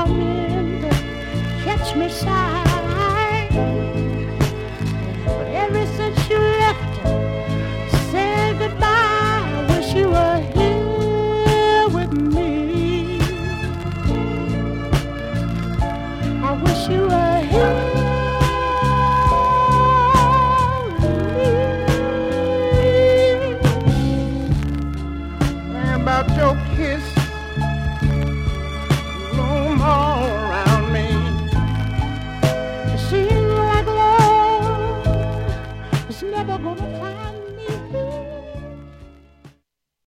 coming to catch me side. But ever since you left, said goodbye, I wish you were here with me. I wish you were here. About your kiss, roam all around me. It seems like love is never gonna find me.